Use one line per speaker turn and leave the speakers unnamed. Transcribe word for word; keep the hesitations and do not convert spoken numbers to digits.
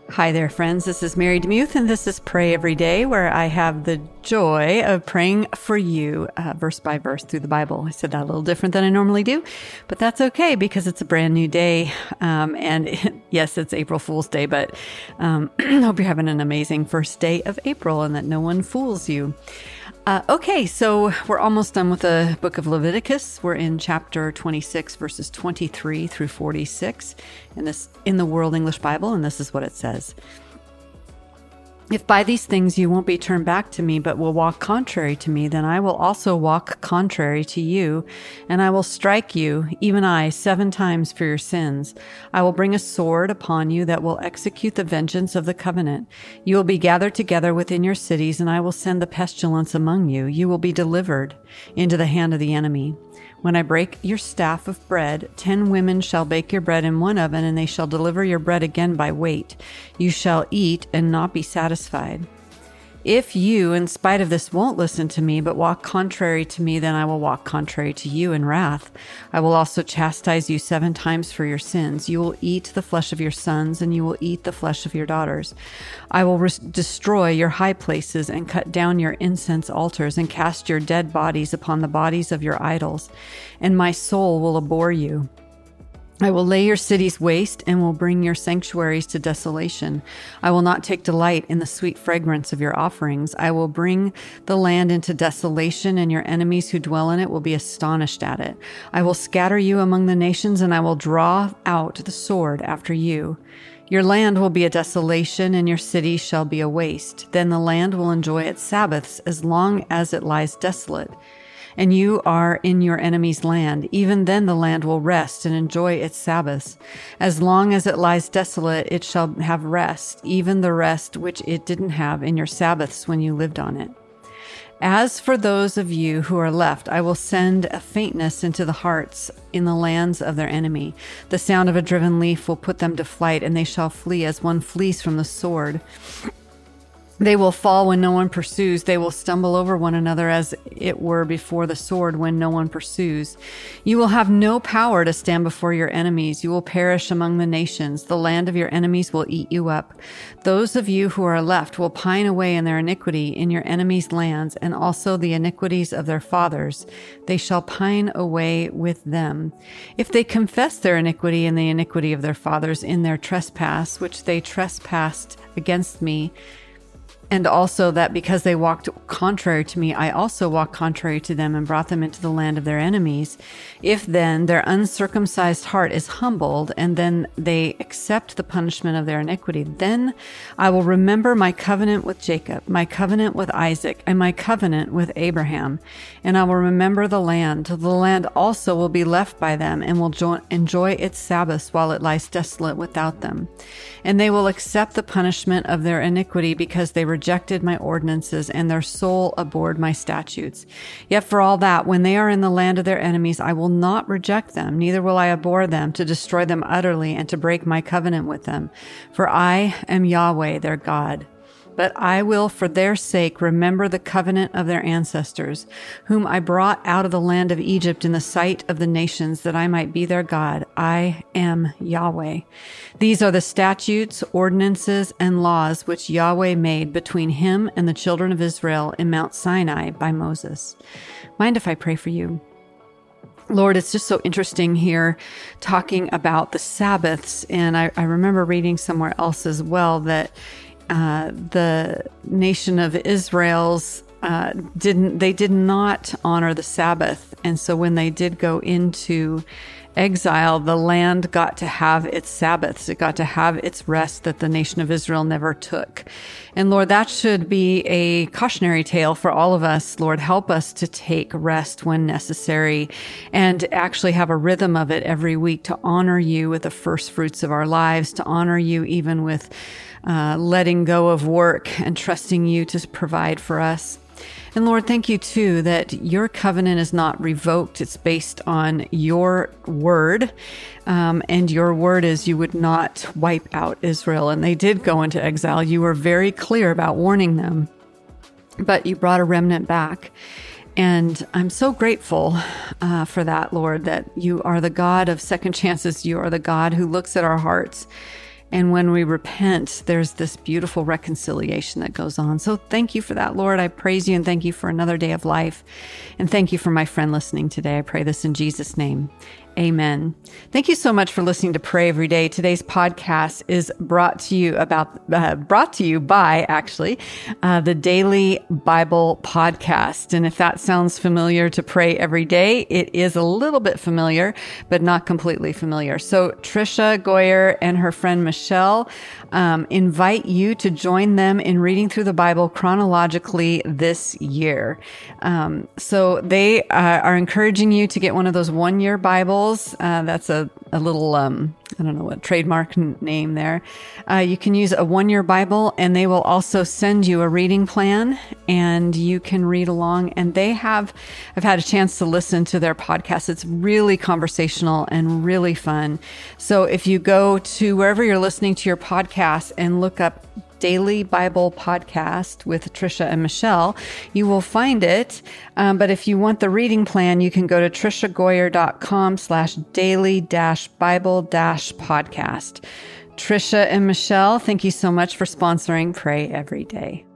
Hi there, friends. This is Mary DeMuth, and this is Pray Every Day, where I have the joy of praying for you uh, verse by verse through the Bible. I said that a little different than I normally do, but that's okay because it's a brand new day. Um, and it, yes, it's April Fool's Day, but um, I hope you're having an amazing first day of April and that no one fools you. Uh, okay, so we're almost done with the book of Leviticus. We're in chapter twenty-six, verses twenty-three through forty-six in this in the World English Bible, and this is what it says. If by these things you won't be turned back to me, but will walk contrary to me, then I will also walk contrary to you, and I will strike you, even I, seven times for your sins. I will bring a sword upon you that will execute the vengeance of the covenant. You will be gathered together within your cities, and I will send the pestilence among you. You will be delivered into the hand of the enemy. When I break your staff of bread, ten women shall bake your bread in one oven, and they shall deliver your bread again by weight. You shall eat and not be satisfied. If you, in spite of this, won't listen to me, but walk contrary to me, then I will walk contrary to you in wrath. I will also chastise you seven times for your sins. You will eat the flesh of your sons, and you will eat the flesh of your daughters. I will res- destroy your high places and cut down your incense altars and cast your dead bodies upon the bodies of your idols, and my soul will abhor you. I will lay your cities waste and will bring your sanctuaries to desolation. I will not take delight in the sweet fragrance of your offerings. I will bring the land into desolation, and your enemies who dwell in it will be astonished at it. I will scatter you among the nations, and I will draw out the sword after you. Your land will be a desolation, and your city shall be a waste. Then the land will enjoy its Sabbaths as long as it lies desolate. And you are in your enemy's land. Even then the land will rest and enjoy its Sabbaths. As long as it lies desolate, it shall have rest, even the rest which it didn't have in your Sabbaths when you lived on it. As for those of you who are left, I will send a faintness into the hearts in the lands of their enemy. The sound of a driven leaf will put them to flight, and they shall flee as one flees from the sword. They will fall when no one pursues. They will stumble over one another as it were before the sword when no one pursues. You will have no power to stand before your enemies. You will perish among the nations. The land of your enemies will eat you up. Those of you who are left will pine away in their iniquity in your enemies' lands, and also the iniquities of their fathers. They shall pine away with them. If they confess their iniquity and the iniquity of their fathers in their trespass, which they trespassed against me, and also that because they walked contrary to me, I also walked contrary to them and brought them into the land of their enemies. If then their uncircumcised heart is humbled, and then they accept the punishment of their iniquity, then I will remember my covenant with Jacob, my covenant with Isaac, and my covenant with Abraham. And I will remember the land. The land also will be left by them, and will jo- enjoy its Sabbaths while it lies desolate without them. And they will accept the punishment of their iniquity because they rejected my ordinances, and their soul abhorred my statutes. Yet for all that, when they are in the land of their enemies, I will not reject them, neither will I abhor them, to destroy them utterly and to break my covenant with them. For I am Yahweh, their God. But I will, for their sake, remember the covenant of their ancestors, whom I brought out of the land of Egypt in the sight of the nations, that I might be their God. I am Yahweh. These are the statutes, ordinances, and laws which Yahweh made between him and the children of Israel in Mount Sinai by Moses. Mind if I pray for you? Lord, it's just so interesting here talking about the Sabbaths. And I, I remember reading somewhere else as well that Uh, the nation of Israel's uh, didn't they did not honor the Sabbath, and so when they did go into exile, the land got to have its Sabbaths. It got to have its rest that the nation of Israel never took. And Lord, that should be a cautionary tale for all of us. Lord, help us to take rest when necessary and actually have a rhythm of it every week to honor you with the first fruits of our lives, to honor you even with uh, letting go of work and trusting you to provide for us. And Lord, thank you too that your covenant is not revoked. It's based on your word. Um, and your word is you would not wipe out Israel. And they did go into exile. You were very clear about warning them, but you brought a remnant back. And I'm so grateful uh, for that, Lord, that you are the God of second chances. You are the God who looks at our hearts And when we repent, there's this beautiful reconciliation that goes on. So thank you for that, Lord. I praise you and thank you for another day of life. And thank you for my friend listening today. I pray this in Jesus' name. Amen. Thank you so much for listening to Pray Every Day. Today's podcast is brought to you about uh, brought to you by actually uh, the Daily Bible Podcast. And if that sounds familiar to Pray Every Day, it is a little bit familiar, but not completely familiar. So Tricia Goyer and her friend Michelle um, invite you to join them in reading through the Bible chronologically this year. Um, so they uh, are encouraging you to get one of those one-year Bibles. Uh, that's a, a little, um, I don't know what trademark n- name there. Uh, you can use a one-year Bible, and they will also send you a reading plan, and you can read along. And they have, I've had a chance to listen to their podcast. It's really conversational and really fun. So if you go to wherever you're listening to your podcast and look up Daily Bible Podcast with Tricia and Michelle, you will find it. Um, but if you want the reading plan, you can go to triciagoyer.com slash daily dash Bible dash podcast. Tricia and Michelle, thank you so much for sponsoring Pray Every Day.